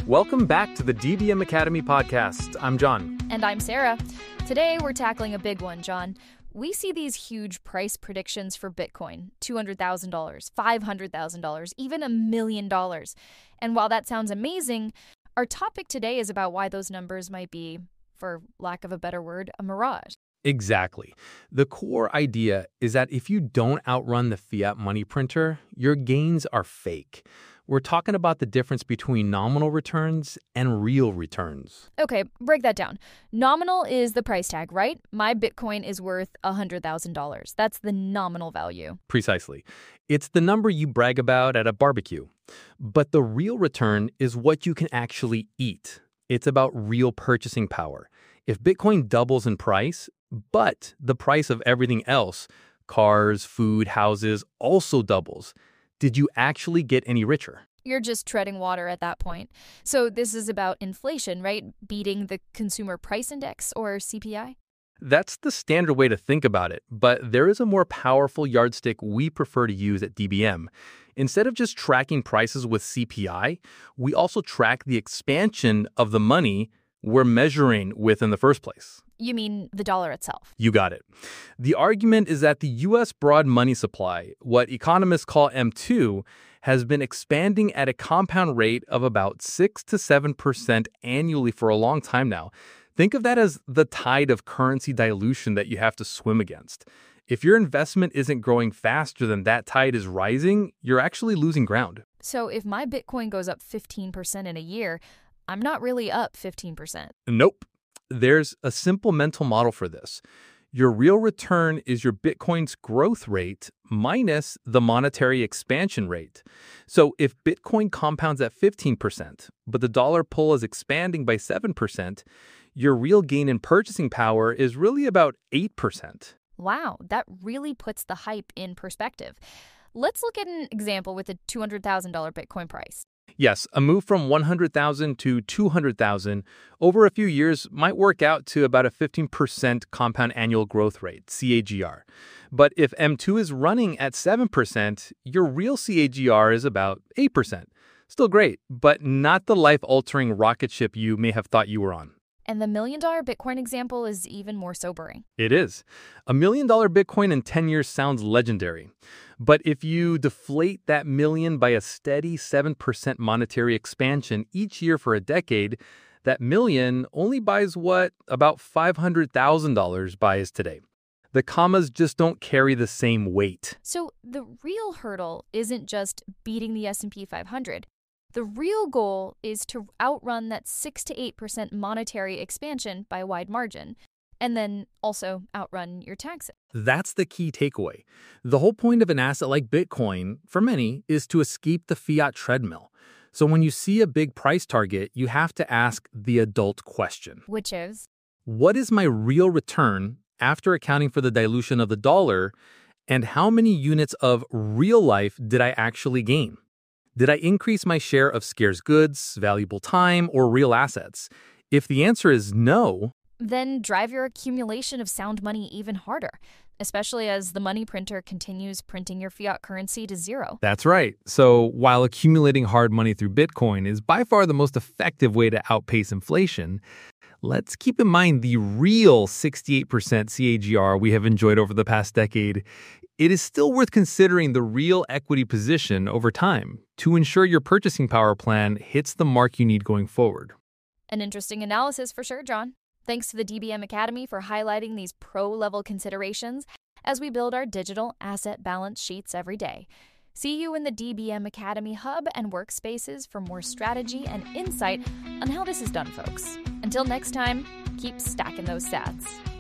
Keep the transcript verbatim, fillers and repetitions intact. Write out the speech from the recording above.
Welcome back to the D B M Academy podcast. I'm John. And I'm Sarah. Today, we're tackling a big one, John. We see these huge price predictions for Bitcoin, two hundred thousand dollars, five hundred thousand dollars, even a million dollars. And while that sounds amazing, our topic today is about why those numbers might be, for lack of a better word, a mirage. Exactly. The core idea is that if you don't outrun the fiat money printer, your gains are fake. We're talking about the difference between nominal returns and real returns. Okay, break that down. Nominal is the price tag, right? My Bitcoin is worth one hundred thousand dollars. That's the nominal value. Precisely. It's the number you brag about at a barbecue. But the real return is what you can actually eat. It's about real purchasing power. If Bitcoin doubles in price, but the price of everything else, cars, food, houses, also doubles, did you actually get any richer? You're just treading water at that point. So this is about inflation, right? Beating the consumer price index, or C P I? That's the standard way to think about it, but there is a more powerful yardstick we prefer to use at D B M. Instead of just tracking prices with C P I, we also track the expansion of the money we're measuring with in the first place. You mean the dollar itself? You got it. The argument is that the U S broad money supply, what economists call M two, has been expanding at a compound rate of about six to seven percent annually for a long time now. Think of that as the tide of currency dilution that you have to swim against. If your investment isn't growing faster than that tide is rising, you're actually losing ground. So if my Bitcoin goes up fifteen percent in a year, I'm not really up fifteen percent. Nope. There's a simple mental model for this. Your real return is your Bitcoin's growth rate minus the monetary expansion rate. So if Bitcoin compounds at fifteen percent, but the dollar pull is expanding by seven percent, your real gain in purchasing power is really about eight percent. Wow, that really puts the hype in perspective. Let's look at an example with a two hundred thousand dollars Bitcoin price. Yes, a move from one hundred thousand to two hundred thousand over a few years might work out to about a fifteen percent compound annual growth rate, C A G R. But if M two is running at seven percent, your real C A G R is about eight percent. Still great, but not the life-altering rocket ship you may have thought you were on. And the million-dollar Bitcoin example is even more sobering. It is. A million-dollar Bitcoin in ten years sounds legendary. But if you deflate that million by a steady seven percent monetary expansion each year for a decade, that million only buys what about five hundred thousand dollars buys today. The commas just don't carry the same weight. So the real hurdle isn't just beating the S and P five hundred. The real goal is to outrun that six to eight percent monetary expansion by a wide margin, and then also outrun your taxes. That's the key takeaway. The whole point of an asset like Bitcoin, for many, is to escape the fiat treadmill. So when you see a big price target, you have to ask the adult question. Which is? What is my real return after accounting for the dilution of the dollar, and how many units of real life did I actually gain? Did I increase my share of scarce goods, valuable time, or real assets? If the answer is no, then drive your accumulation of sound money even harder, especially as the money printer continues printing your fiat currency to zero. That's right. So while accumulating hard money through Bitcoin is by far the most effective way to outpace inflation, let's keep in mind the real sixty-eight percent C A G R we have enjoyed over the past decade. It is still worth considering the real equity position over time to ensure your purchasing power plan hits the mark you need going forward. An interesting analysis for sure, John. Thanks to the D B M Academy for highlighting these pro-level considerations as we build our digital asset balance sheets every day. See you in the D B M Academy Hub and workspaces for more strategy and insight on how this is done, folks. Until next time, keep stacking those sats.